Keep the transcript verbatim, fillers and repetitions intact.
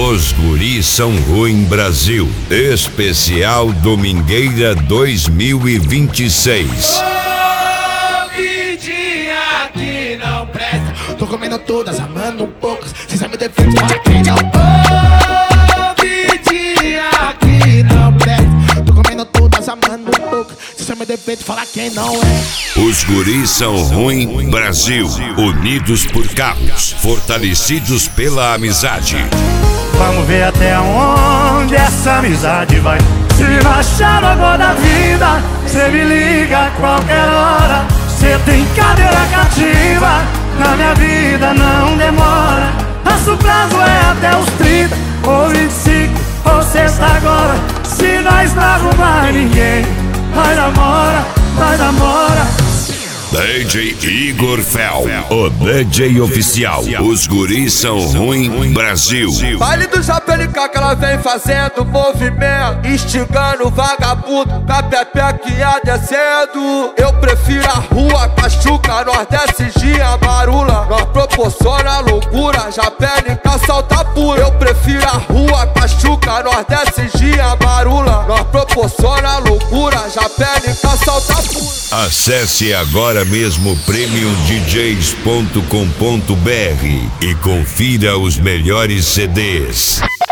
Os Guris São Ruim Brasil, especial Domingueira dois mil e vinte e seis. Ô, vidinha que não presta. Tô comendo todas, amando um poucas. Cê sabe o defeito, fala quem não. Ô, vidinha que não presta. Tô comendo todas, amando um poucas. Cê sabe o defeito, fala quem não é. Os Guris São Ruim Brasil, unidos por carros, fortalecidos pela amizade. Vamos ver até onde essa amizade vai. Se baixar no agora da vida, cê me liga a qualquer hora. Cê tem cadeira cativa, na minha vida não demora. Nosso prazo é até os trinta, ou vinte e cinco, ou sexta agora. Se nós não arrumar ninguém, nós namora, nós namora. D J Igor Fel, o D J oficial. Os Guris São Ruim Brasil. Baile do Japelica que ela vem fazendo movimento, instigando o vagabundo com a pepequinha descendo. Eu prefiro a rua, Cachuca, nós desce dia marula. Nós proporciona loucura, Japelica salta pura. Eu prefiro a rua, Cachuca, nós desce dia marula. Nós proporciona loucura, Japelica salta pura. Acesse agora mesmo premium d js ponto com ponto b r e confira os melhores C Ds.